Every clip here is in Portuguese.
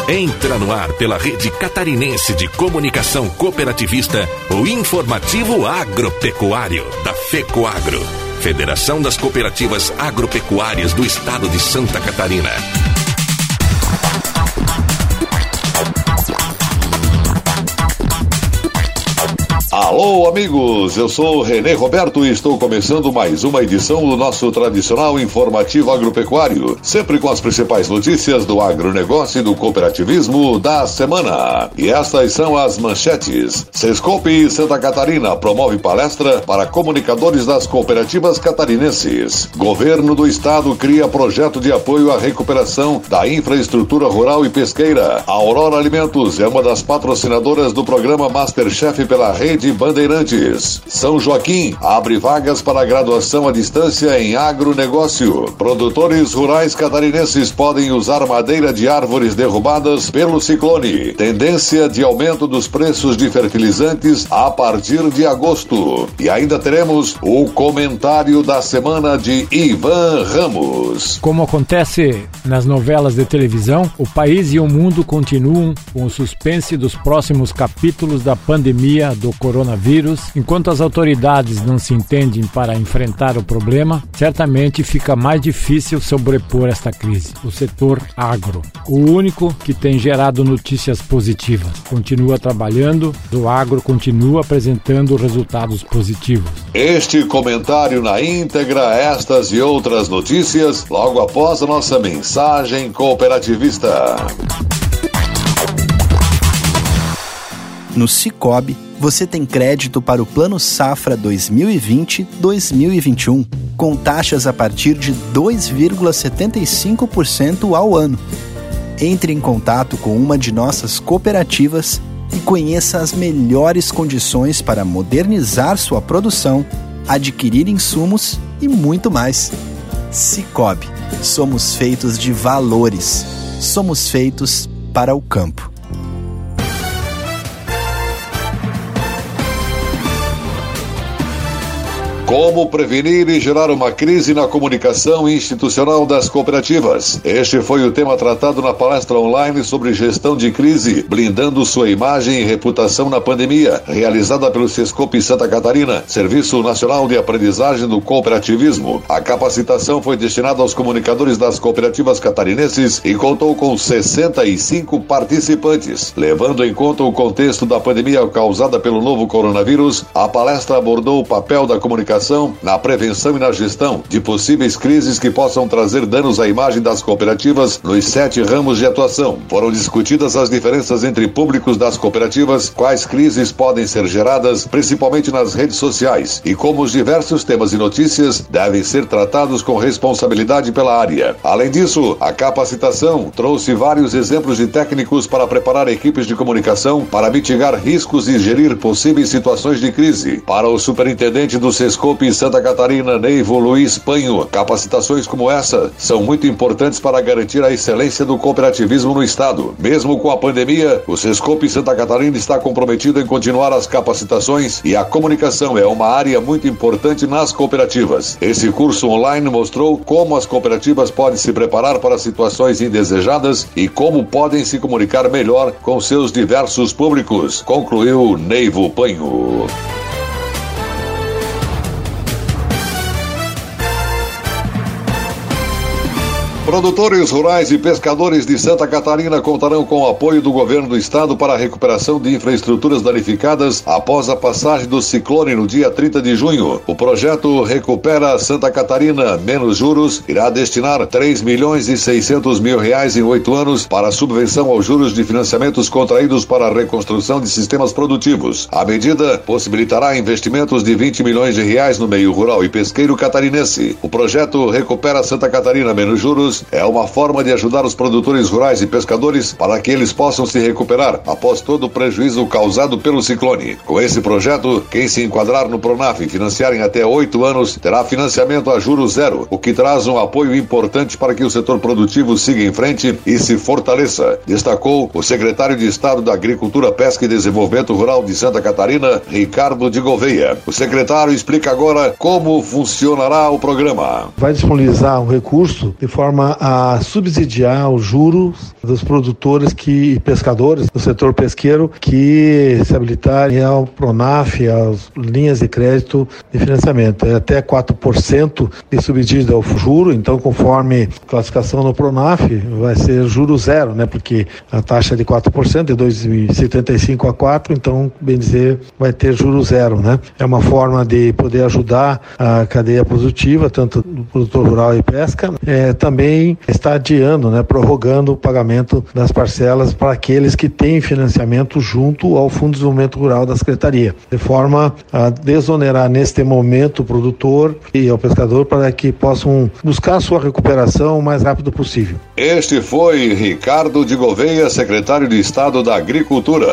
Entra no ar pela Rede Catarinense de Comunicação Cooperativista, o informativo agropecuário da FECOAGRO, Federação das Cooperativas Agropecuárias do Estado de Santa Catarina. Alô, amigos, eu sou René Roberto e estou começando mais uma edição do nosso tradicional informativo agropecuário, sempre com as principais notícias do agronegócio e do cooperativismo da semana. E estas são as manchetes. Sescope Santa Catarina promove palestra para comunicadores das cooperativas catarinenses. Governo do Estado cria projeto de apoio à recuperação da infraestrutura rural e pesqueira. A Aurora Alimentos é uma das patrocinadoras do programa Masterchef pela Rede Bandeirantes. São Joaquim abre vagas para graduação à distância em agronegócio. Produtores rurais catarinenses podem usar madeira de árvores derrubadas pelo ciclone. Tendência de aumento dos preços de fertilizantes a partir de agosto. E ainda teremos o comentário da semana de Ivan Ramos. Como acontece nas novelas de televisão, o país e o mundo continuam com o suspense dos próximos capítulos da pandemia do coronavírus. Enquanto as autoridades não se entendem para enfrentar o problema, certamente fica mais difícil sobrepor esta crise. O setor agro, o único que tem gerado notícias positivas, continua trabalhando, o agro continua apresentando resultados positivos. Este comentário na íntegra, estas e outras notícias, logo após a nossa mensagem cooperativista. No Cicobi, você tem crédito para o Plano Safra 2020-2021, com taxas a partir de 2,75% ao ano. Entre em contato com uma de nossas cooperativas e conheça as melhores condições para modernizar sua produção, adquirir insumos e muito mais. Cicobi, somos feitos de valores. Somos feitos para o campo. Como prevenir e gerar uma crise na comunicação institucional das cooperativas? Este foi o tema tratado na palestra online sobre gestão de crise, blindando sua imagem e reputação na pandemia, realizada pelo Sescope Santa Catarina, Serviço Nacional de Aprendizagem do Cooperativismo. A capacitação foi destinada aos comunicadores das cooperativas catarinenses e contou com 65 participantes. Levando em conta o contexto da pandemia causada pelo novo coronavírus, a palestra abordou o papel da comunicação na prevenção e na gestão de possíveis crises que possam trazer danos à imagem das cooperativas nos 7 ramos de atuação. Foram discutidas as diferenças entre públicos das cooperativas, quais crises podem ser geradas, principalmente nas redes sociais, e como os diversos temas e notícias devem ser tratados com responsabilidade pela área. Além disso, a capacitação trouxe vários exemplos de técnicos para preparar equipes de comunicação para mitigar riscos e gerir possíveis situações de crise. Para o superintendente do Sescope Santa Catarina, Neivo Luiz Panho, capacitações como essa são muito importantes para garantir a excelência do cooperativismo no estado. Mesmo com a pandemia, o Sescope Santa Catarina está comprometido em continuar as capacitações e a comunicação é uma área muito importante nas cooperativas. Esse curso online mostrou como as cooperativas podem se preparar para situações indesejadas e como podem se comunicar melhor com seus diversos públicos, concluiu Neivo Panho. Produtores rurais e pescadores de Santa Catarina contarão com o apoio do governo do estado para a recuperação de infraestruturas danificadas após a passagem do ciclone no dia 30 de junho. O projeto Recupera Santa Catarina menos juros irá destinar R$3.600.000 em 8 anos para subvenção aos juros de financiamentos contraídos para a reconstrução de sistemas produtivos. A medida possibilitará investimentos de R$20 milhões no meio rural e pesqueiro catarinense. O projeto Recupera Santa Catarina menos juros é uma forma de ajudar os produtores rurais e pescadores para que eles possam se recuperar após todo o prejuízo causado pelo ciclone. Com esse projeto, quem se enquadrar no Pronaf e financiar em até 8 anos terá financiamento a juros zero, o que traz um apoio importante para que o setor produtivo siga em frente e se fortaleça, destacou o secretário de Estado da Agricultura, Pesca e Desenvolvimento Rural de Santa Catarina, Ricardo de Gouveia. O secretário explica agora como funcionará o programa. Vai disponibilizar um recurso de forma forma a subsidiar os juros dos produtores e pescadores do setor pesqueiro que se habilitarem ao Pronaf, às linhas de crédito de financiamento. É até 4% de subsídio ao juro, então conforme classificação no Pronaf vai ser juro zero, né? Porque a taxa de 4% de 2,75 a 4, então, bem dizer, vai ter juro zero, né? É uma forma de poder ajudar a cadeia produtiva, tanto do produtor rural e pesca, também está adiando, né? Prorrogando o pagamento das parcelas para aqueles que têm financiamento junto ao Fundo de Desenvolvimento Rural da Secretaria, de forma a desonerar neste momento o produtor e o pescador para que possam buscar sua recuperação o mais rápido possível. Este foi Ricardo de Gouveia, secretário de Estado da Agricultura.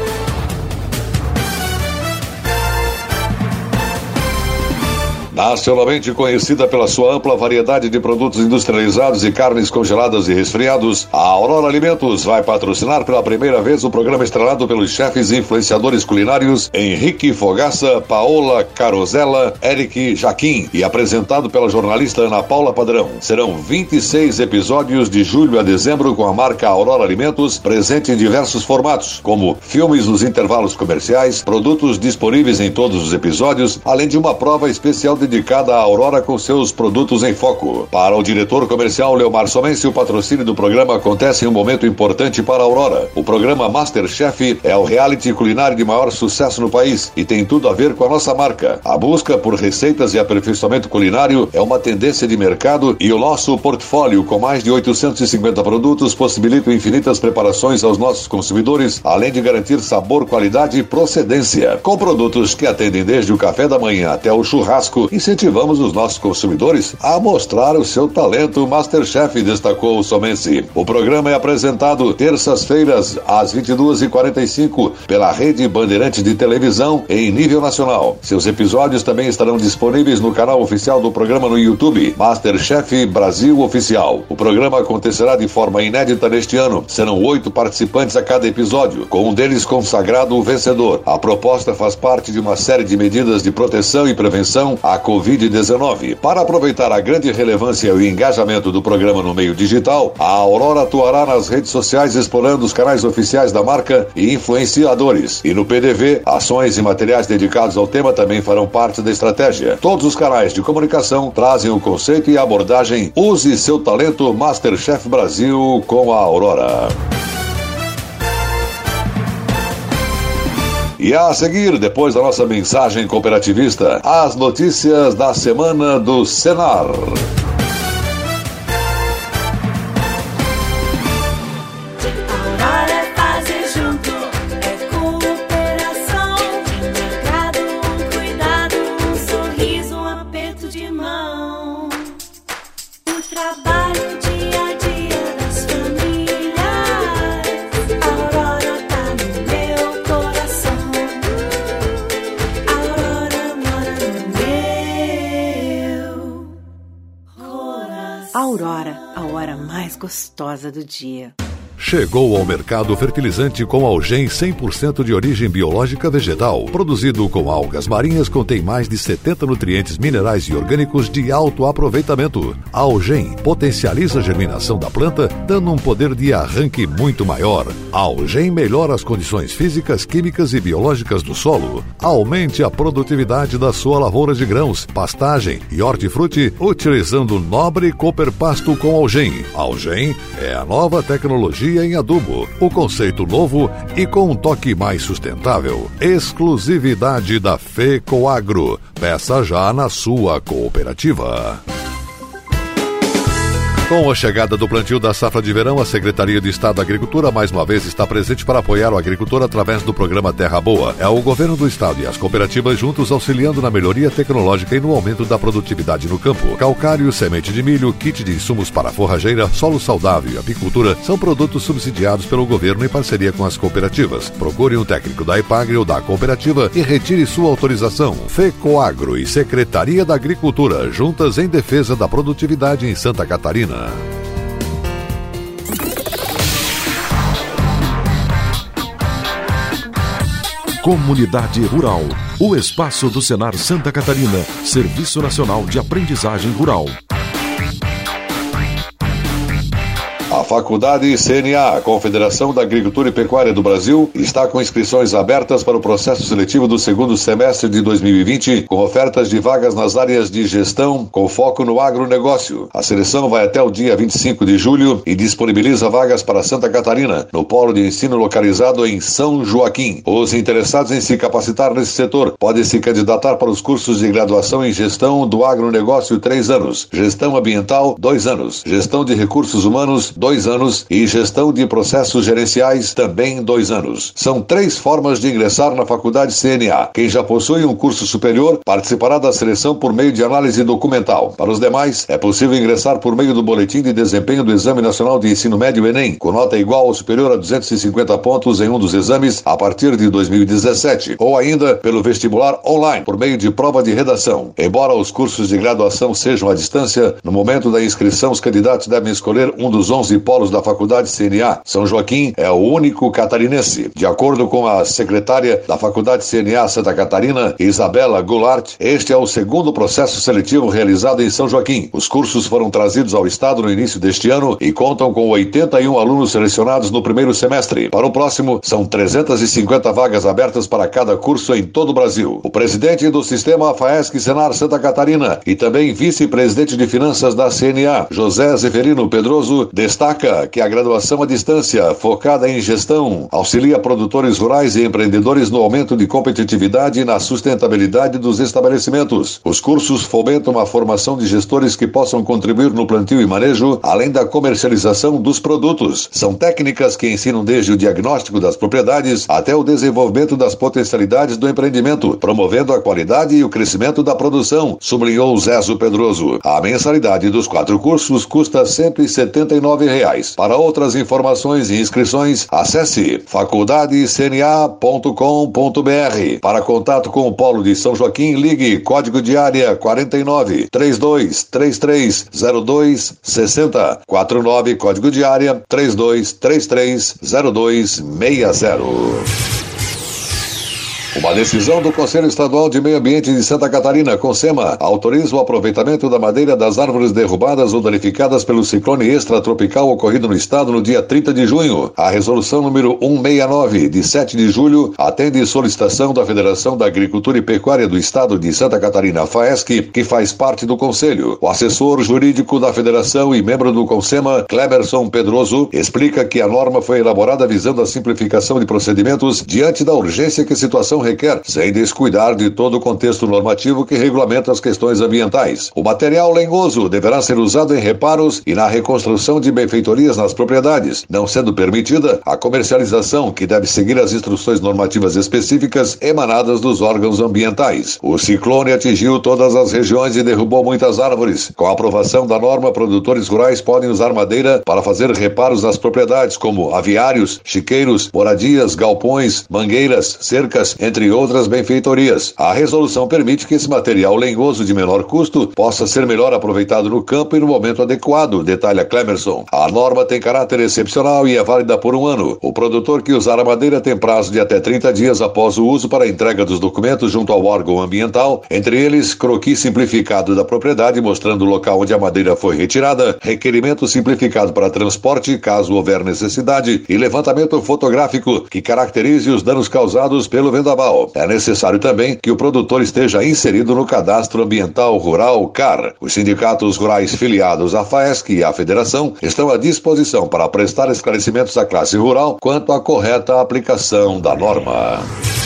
Nacionalmente conhecida pela sua ampla variedade de produtos industrializados e carnes congeladas e resfriados, a Aurora Alimentos vai patrocinar pela primeira vez o programa estrelado pelos chefes e influenciadores culinários Henrique Fogaça, Paola Carosella, Eric Jaquim e apresentado pela jornalista Ana Paula Padrão. Serão 26 episódios de julho a dezembro com a marca Aurora Alimentos, presente em diversos formatos, como filmes nos intervalos comerciais, produtos disponíveis em todos os episódios, além de uma prova especial dedicada à Aurora com seus produtos em foco. Para o diretor comercial Leomar Somense, o patrocínio do programa acontece em um momento importante para a Aurora. O programa MasterChef é o reality culinário de maior sucesso no país e tem tudo a ver com a nossa marca. A busca por receitas e aperfeiçoamento culinário é uma tendência de mercado e o nosso portfólio, com mais de 850 produtos, possibilita infinitas preparações aos nossos consumidores, além de garantir sabor, qualidade e procedência. Com produtos que atendem desde o café da manhã até o churrasco, incentivamos os nossos consumidores a mostrar o seu talento. MasterChef, destacou o Somense. O programa é apresentado terças-feiras às 22h45 pela Rede Bandeirantes de Televisão em nível nacional. Seus episódios também estarão disponíveis no canal oficial do programa no YouTube, MasterChef Brasil Oficial. O programa acontecerá de forma inédita neste ano. Serão 8 participantes a cada episódio, com um deles consagrado o vencedor. A proposta faz parte de uma série de medidas de proteção e prevenção à Covid-19. Para aproveitar a grande relevância e o engajamento do programa no meio digital, a Aurora atuará nas redes sociais explorando os canais oficiais da marca e influenciadores. E no PDV, ações e materiais dedicados ao tema também farão parte da estratégia. Todos os canais de comunicação trazem o conceito e a abordagem Use seu talento MasterChef Brasil com a Aurora. E a seguir, depois da nossa mensagem cooperativista, as notícias da semana do Senar. Aurora, a hora mais gostosa do dia. Chegou ao mercado fertilizante com Algem 100% de origem biológica vegetal. Produzido com algas marinhas, contém mais de 70 nutrientes minerais e orgânicos de alto aproveitamento. A Algem potencializa a germinação da planta, dando um poder de arranque muito maior. A Algem melhora as condições físicas, químicas e biológicas do solo. Aumente a produtividade da sua lavoura de grãos, pastagem e hortifruti, utilizando nobre Cooper Pasto com Algem. Algem é a nova tecnologia em adubo, o conceito novo e com um toque mais sustentável. Exclusividade da FECOAGRO. Peça já na sua cooperativa. Com a chegada do plantio da safra de verão, a Secretaria de Estado da Agricultura mais uma vez está presente para apoiar o agricultor através do programa Terra Boa. É o governo do estado e as cooperativas juntos auxiliando na melhoria tecnológica e no aumento da produtividade no campo. Calcário, semente de milho, kit de insumos para forrageira, solo saudável e apicultura são produtos subsidiados pelo governo em parceria com as cooperativas. Procure um técnico da EPAGRE ou da cooperativa e retire sua autorização. FECOAGRO e Secretaria da Agricultura, juntas em defesa da produtividade em Santa Catarina. Comunidade Rural, o espaço do Senar Santa Catarina, Serviço Nacional de Aprendizagem Rural. Faculdade CNA, Confederação da Agricultura e Pecuária do Brasil, está com inscrições abertas para o processo seletivo do segundo semestre de 2020, com ofertas de vagas nas áreas de gestão, com foco no agronegócio. A seleção vai até o dia 25 de julho e disponibiliza vagas para Santa Catarina, no polo de ensino localizado em São Joaquim. Os interessados em se capacitar nesse setor podem se candidatar para os cursos de graduação em gestão do agronegócio 3 anos, gestão ambiental 2 anos, gestão de recursos humanos 2 anos e gestão de processos gerenciais também 2 anos. São 3 formas de ingressar na Faculdade CNA. Quem já possui um curso superior participará da seleção por meio de análise documental. Para os demais, é possível ingressar por meio do Boletim de Desempenho do Exame Nacional de Ensino Médio Enem, com nota igual ou superior a 250 pontos em um dos exames a partir de 2017, ou ainda pelo vestibular online, por meio de prova de redação. Embora os cursos de graduação sejam à distância, no momento da inscrição os candidatos devem escolher um dos 11 polos da Faculdade CNA. São Joaquim é o único catarinense. De acordo com a secretária da Faculdade CNA Santa Catarina, Isabela Goulart, este é o segundo processo seletivo realizado em São Joaquim. Os cursos foram trazidos ao estado no início deste ano e contam com 81 alunos selecionados no primeiro semestre. Para o próximo, são 350 vagas abertas para cada curso em todo o Brasil. O presidente do sistema FAESC Senar Santa Catarina e também vice-presidente de finanças da CNA, José Zeferino Pedroso, destaca que a graduação à distância, focada em gestão, auxilia produtores rurais e empreendedores no aumento de competitividade e na sustentabilidade dos estabelecimentos. Os cursos fomentam a formação de gestores que possam contribuir no plantio e manejo, além da comercialização dos produtos. São técnicas que ensinam desde o diagnóstico das propriedades até o desenvolvimento das potencialidades do empreendimento, promovendo a qualidade e o crescimento da produção, sublinhou Zezo Pedroso. A mensalidade dos 4 cursos custa R$ 179. Para outras informações e inscrições, acesse faculdadecna.com.br. Para contato com o Polo de São Joaquim, ligue código de área 49 3233 0260 49, código de área 3233 0260. Uma decisão do Conselho Estadual de Meio Ambiente de Santa Catarina, CONSEMA, autoriza o aproveitamento da madeira das árvores derrubadas ou danificadas pelo ciclone extratropical ocorrido no estado no dia 30 de junho. A resolução número 169, de 7 de julho, atende solicitação da Federação da Agricultura e Pecuária do Estado de Santa Catarina, FAESC, que faz parte do Conselho. O assessor jurídico da Federação e membro do CONSEMA, Clemerson Pedroso, explica que a norma foi elaborada visando a simplificação de procedimentos diante da urgência que a situação requer, sem descuidar de todo o contexto normativo que regulamenta as questões ambientais. O material lenhoso deverá ser usado em reparos e na reconstrução de benfeitorias nas propriedades, não sendo permitida a comercialização, que deve seguir as instruções normativas específicas emanadas dos órgãos ambientais. O ciclone atingiu todas as regiões e derrubou muitas árvores. Com a aprovação da norma, produtores rurais podem usar madeira para fazer reparos nas propriedades, como aviários, chiqueiros, moradias, galpões, mangueiras, cercas, entre outras benfeitorias. A resolução permite que esse material lenhoso de menor custo possa ser melhor aproveitado no campo e no momento adequado, detalha Clemerson. A norma tem caráter excepcional e é válida por 1 ano. O produtor que usar a madeira tem prazo de até 30 dias após o uso para a entrega dos documentos junto ao órgão ambiental, entre eles croquis simplificado da propriedade mostrando o local onde a madeira foi retirada, requerimento simplificado para transporte, caso houver necessidade, e levantamento fotográfico que caracterize os danos causados pelo vendaval. É necessário também que o produtor esteja inserido no Cadastro Ambiental Rural CAR. Os sindicatos rurais filiados à FAESC e à Federação estão à disposição para prestar esclarecimentos à classe rural quanto à correta aplicação da norma.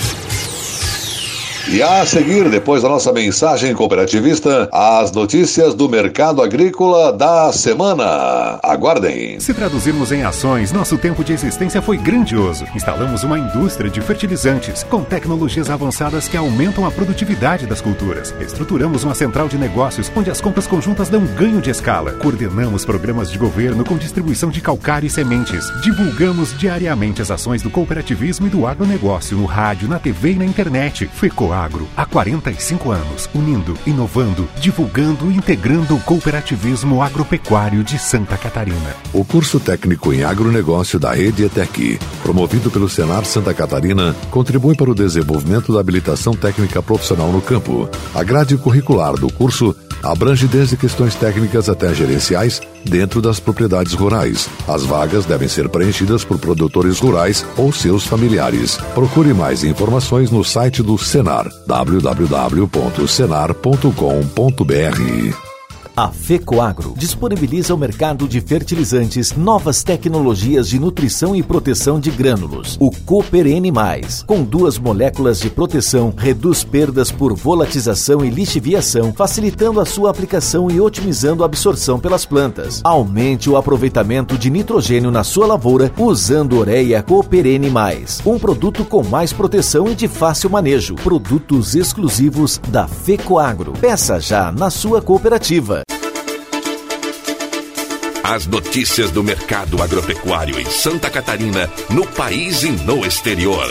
E a seguir, depois da nossa mensagem cooperativista, as notícias do mercado agrícola da semana. Aguardem. Se traduzirmos em ações, nosso tempo de existência foi grandioso. Instalamos uma indústria de fertilizantes com tecnologias avançadas que aumentam a produtividade das culturas. Estruturamos uma central de negócios onde as compras conjuntas dão ganho de escala. Coordenamos programas de governo com distribuição de calcário e sementes. Divulgamos diariamente as ações do cooperativismo e do agronegócio no rádio, na TV e na internet. FECOAGRO, há 45 anos, unindo, inovando, divulgando e integrando o cooperativismo agropecuário de Santa Catarina. O curso técnico em agronegócio da Rede ETEC, promovido pelo Senar Santa Catarina, contribui para o desenvolvimento da habilitação técnica profissional no campo. A grade curricular do curso Abrange desde questões técnicas até gerenciais dentro das propriedades rurais. As vagas devem ser preenchidas por produtores rurais ou seus familiares. Procure mais informações no site do Senar, www.senar.com.br. A FECOAGRO disponibiliza ao mercado de fertilizantes novas tecnologias de nutrição e proteção de grânulos. O Cooper N+, com 2 moléculas de proteção, reduz perdas por volatização e lixiviação, facilitando a sua aplicação e otimizando a absorção pelas plantas. Aumente o aproveitamento de nitrogênio na sua lavoura usando Ureia Cooper N+, um produto com mais proteção e de fácil manejo. Produtos exclusivos da FECOAGRO. Peça já na sua cooperativa. As notícias do mercado agropecuário em Santa Catarina, no país e no exterior.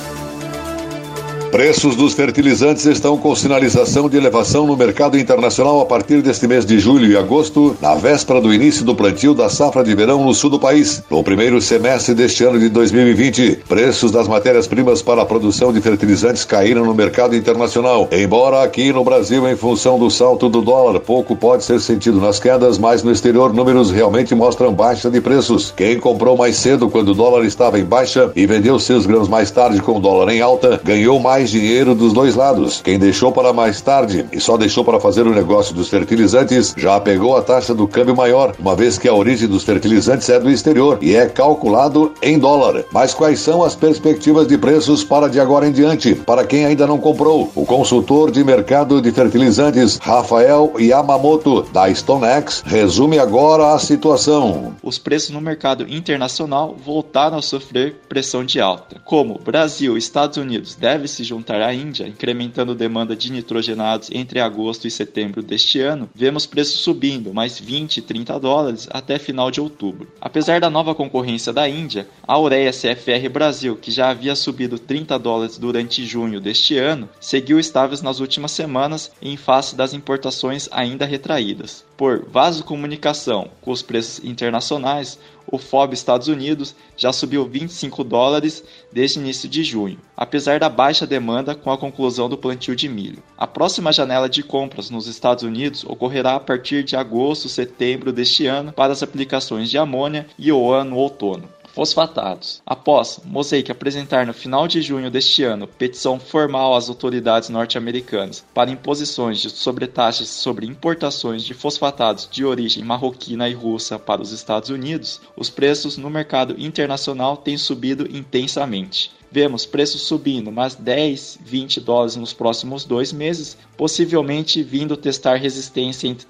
Preços dos fertilizantes estão com sinalização de elevação no mercado internacional a partir deste mês de julho e agosto, na véspera do início do plantio da safra de verão no sul do país. No primeiro semestre deste ano de 2020, preços das matérias-primas para a produção de fertilizantes caíram no mercado internacional. Embora aqui no Brasil, em função do salto do dólar, pouco pode ser sentido nas quedas, mas no exterior números realmente mostram baixa de preços. Quem comprou mais cedo quando o dólar estava em baixa e vendeu seus grãos mais tarde com o dólar em alta, ganhou mais dinheiro dos dois lados. Quem deixou para mais tarde e só deixou para fazer o negócio dos fertilizantes já pegou a taxa do câmbio maior, uma vez que a origem dos fertilizantes é do exterior e é calculado em dólar. Mas quais são as perspectivas de preços para de agora em diante, para quem ainda não comprou? O consultor de mercado de fertilizantes, Rafael Yamamoto, da StoneX, resume agora a situação. Os preços no mercado internacional voltaram a sofrer pressão de alta. Como Brasil e Estados Unidos devem se juntar à Índia, incrementando demanda de nitrogenados entre agosto e setembro deste ano, vemos preços subindo mais 20 e 30 dólares até final de outubro. Apesar da nova concorrência da Índia, a ureia CFR Brasil, que já havia subido 30 dólares durante junho deste ano, seguiu estáveis nas últimas semanas em face das importações ainda retraídas. Por vasocomunicação com os preços internacionais, o FOB Estados Unidos já subiu 25 dólares desde o início de junho, apesar da baixa demanda com a conclusão do plantio de milho. A próxima janela de compras nos Estados Unidos ocorrerá a partir de agosto, setembro deste ano para as aplicações de amônia e OAN no outono. Fosfatados. Após Mosaic apresentar no final de junho deste ano petição formal às autoridades norte-americanas para imposições de sobretaxas sobre importações de fosfatados de origem marroquina e russa para os Estados Unidos, os preços no mercado internacional têm subido intensamente. Vemos preços subindo mais 10, 20 dólares nos próximos 2 meses, possivelmente vindo testar resistência entre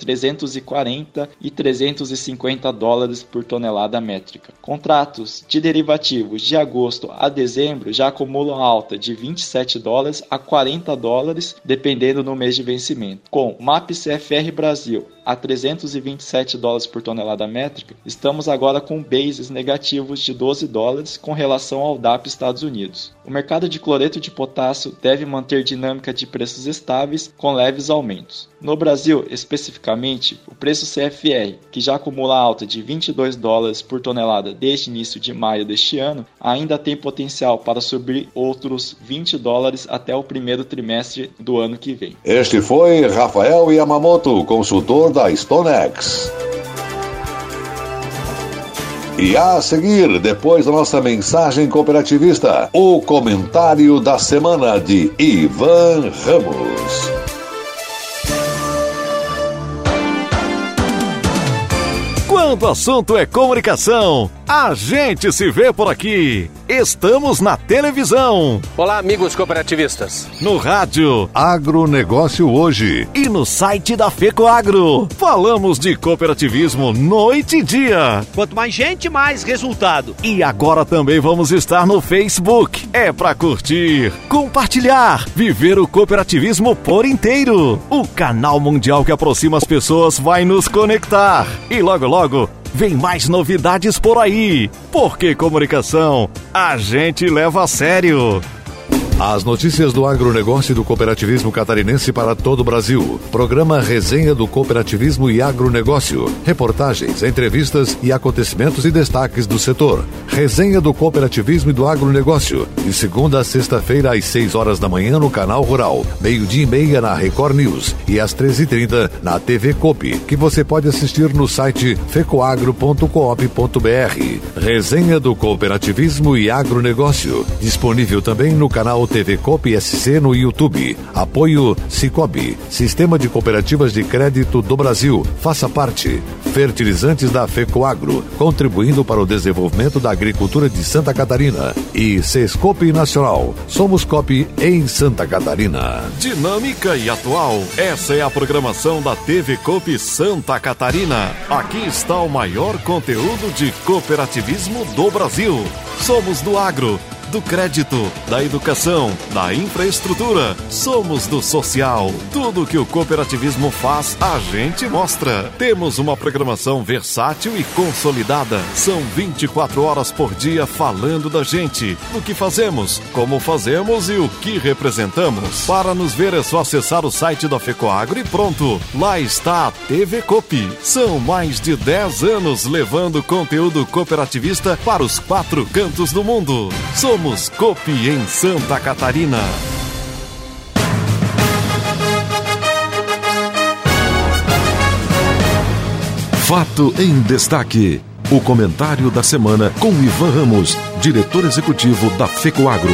340 e 350 dólares por tonelada métrica. Contratos de derivativos de agosto a dezembro já acumulam alta de 27 dólares a 40 dólares, dependendo do mês de vencimento. Com MAP CFR Brasil a 327 dólares por tonelada métrica, estamos agora com bases negativos de 12 dólares com relação ao DAP Estados Unidos. O mercado de cloreto de potássio deve manter dinâmica de preços estáveis com leves aumentos. No Brasil, especificamente, o preço CFR, que já acumula alta de 22 dólares por tonelada desde início de maio deste ano, ainda tem potencial para subir outros 20 dólares até o primeiro trimestre do ano que vem. Este foi Rafael Yamamoto, consultor da StoneX. E a seguir, depois da nossa mensagem cooperativista, o comentário da semana de Ivan Ramos. Quando o assunto é comunicação, a gente se vê por aqui. Estamos na televisão. Olá, amigos cooperativistas. No rádio Agronegócio Hoje. E no site da FECOAGRO. Falamos de cooperativismo noite e dia. Quanto mais gente, mais resultado. E agora também vamos estar no Facebook. É pra curtir, compartilhar, viver o cooperativismo por inteiro. O canal mundial que aproxima as pessoas vai nos conectar. E logo, logo, vem mais novidades por aí, porque comunicação a gente leva a sério. As notícias do agronegócio e do cooperativismo catarinense para todo o Brasil. Programa Resenha do Cooperativismo e Agronegócio. Reportagens, entrevistas e acontecimentos e destaques do setor. Resenha do Cooperativismo e do Agronegócio. De segunda a sexta-feira às 6 horas da manhã no Canal Rural. 12:30 na Record News e às 13h30 na TV Coop, que você pode assistir no site fecoagro.coop.br. Resenha do Cooperativismo e Agronegócio. Disponível também no canal TV Coop SC no YouTube. Apoio Cicobi, Sistema de Cooperativas de Crédito do Brasil. Faça parte. Fertilizantes da FECOAGRO, contribuindo para o desenvolvimento da agricultura de Santa Catarina. E Sescope Nacional. Somos Coop em Santa Catarina. Dinâmica e atual. Essa é a programação da TV Coop Santa Catarina. Aqui está o maior conteúdo de cooperativismo do Brasil. Somos do agro, do crédito, da educação, da infraestrutura. Somos do social. Tudo que o cooperativismo faz, a gente mostra. Temos uma programação versátil e consolidada. São 24 horas por dia falando da gente, do que fazemos, como fazemos e o que representamos. Para nos ver é só acessar o site da FECOAGRO e pronto. Lá está a TV Coop. São mais de 10 anos levando conteúdo cooperativista para os 4 cantos do mundo. Somos Coop em Santa Catarina. Fato em Destaque. O comentário da semana com Ivan Ramos, diretor executivo da FECOAGRO.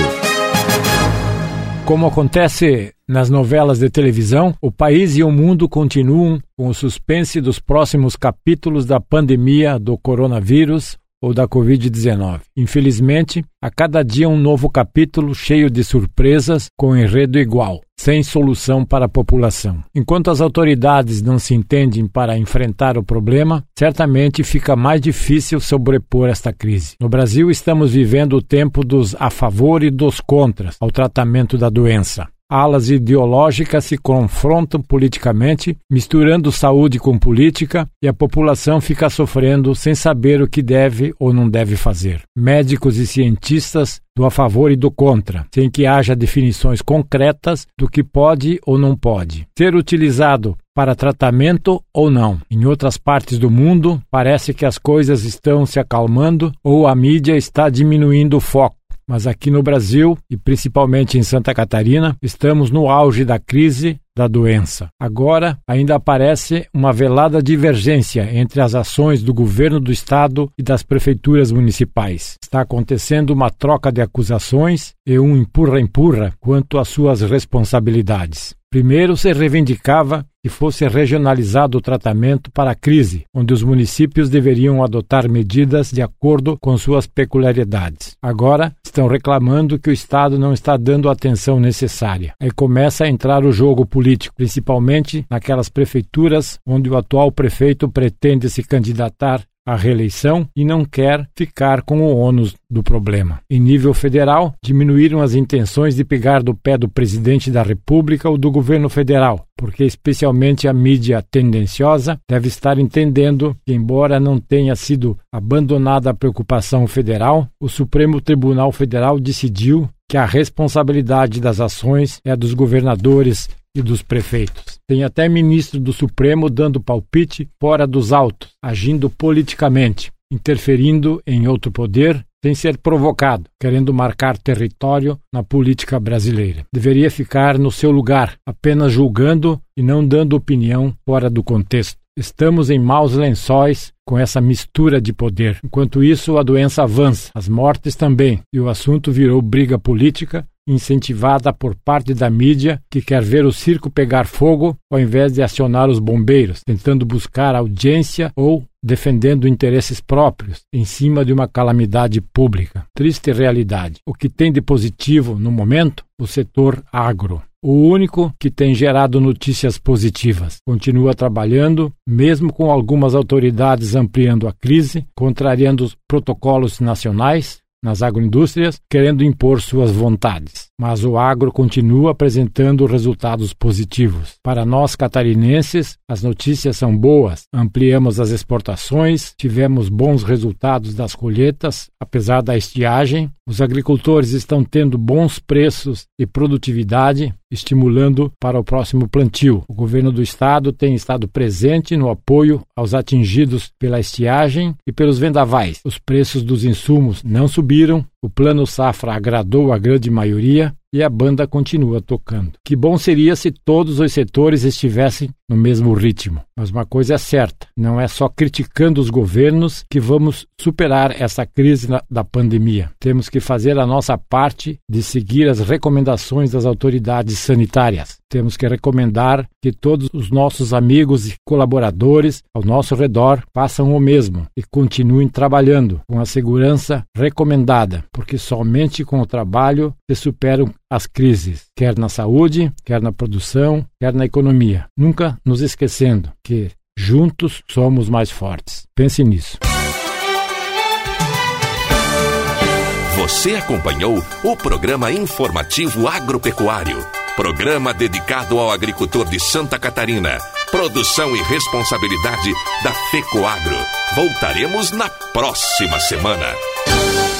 Como acontece nas novelas de televisão, o país e o mundo continuam com o suspense dos próximos capítulos da pandemia do coronavírus ou da Covid-19. Infelizmente, a cada dia um novo capítulo cheio de surpresas com enredo igual, sem solução para a população. Enquanto as autoridades não se entendem para enfrentar o problema, certamente fica mais difícil sobrepor esta crise. No Brasil, estamos vivendo o tempo dos a favor e dos contras ao tratamento da doença. Alas ideológicas se confrontam politicamente, misturando saúde com política, e a população fica sofrendo sem saber o que deve ou não deve fazer. Médicos e cientistas do a favor e do contra, sem que haja definições concretas do que pode ou não pode ser utilizado para tratamento ou não. Em outras partes do mundo, parece que as coisas estão se acalmando ou a mídia está diminuindo o foco. Mas aqui no Brasil, e principalmente em Santa Catarina, estamos no auge da crise da doença. Agora, ainda aparece uma velada divergência entre as ações do governo do estado e das prefeituras municipais. Está acontecendo uma troca de acusações e um empurra-empurra quanto às suas responsabilidades. Primeiro se reivindicava que fosse regionalizado o tratamento para a crise, onde os municípios deveriam adotar medidas de acordo com suas peculiaridades. Agora estão reclamando que o Estado não está dando a atenção necessária. Aí começa a entrar o jogo político, principalmente naquelas prefeituras onde o atual prefeito pretende se candidatar à reeleição e não quer ficar com o ônus do problema. Em nível federal, diminuíram as intenções de pegar do pé do presidente da República ou do governo federal, porque especialmente a mídia tendenciosa deve estar entendendo que, embora não tenha sido abandonada a preocupação federal, o Supremo Tribunal Federal decidiu que a responsabilidade das ações é a dos governadores e dos prefeitos. Tem até ministro do Supremo dando palpite fora dos autos, agindo politicamente, interferindo em outro poder sem ser provocado, querendo marcar território na política brasileira. Deveria ficar no seu lugar, apenas julgando e não dando opinião fora do contexto. Estamos em maus lençóis com essa mistura de poder. Enquanto isso, a doença avança, as mortes também, e o assunto virou briga política incentivada por parte da mídia que quer ver o circo pegar fogo ao invés de acionar os bombeiros, tentando buscar audiência ou defendendo interesses próprios em cima de uma calamidade pública. Triste realidade. O que tem de positivo no momento? O setor agro. O único que tem gerado notícias positivas. Continua trabalhando, mesmo com algumas autoridades ampliando a crise, contrariando os protocolos nacionais nas agroindústrias, querendo impor suas vontades. mas o agro continua apresentando resultados positivos. Para nós catarinenses, as notícias são boas. Ampliamos as exportações, tivemos bons resultados das colheitas, apesar da estiagem. Os agricultores estão tendo bons preços e produtividade, estimulando para o próximo plantio. O governo do estado tem estado presente no apoio aos atingidos pela estiagem e pelos vendavais. Os preços dos insumos não subiram, o Plano Safra agradou a grande maioria e a banda continua tocando. Que bom seria se todos os setores estivessem no mesmo ritmo. Mas uma coisa é certa, não é só criticando os governos que vamos superar essa crise da pandemia. Temos que fazer a nossa parte de seguir as recomendações das autoridades sanitárias. Temos que recomendar que todos os nossos amigos e colaboradores ao nosso redor façam o mesmo e continuem trabalhando com a segurança recomendada, porque somente com o trabalho se superam as crises, quer na saúde, quer na produção, quer na economia. Nunca nos esquecendo que juntos somos mais fortes. Pense nisso. Você acompanhou o programa informativo agropecuário. Programa dedicado ao agricultor de Santa Catarina. Produção e responsabilidade da FECOAGRO. Voltaremos na próxima semana.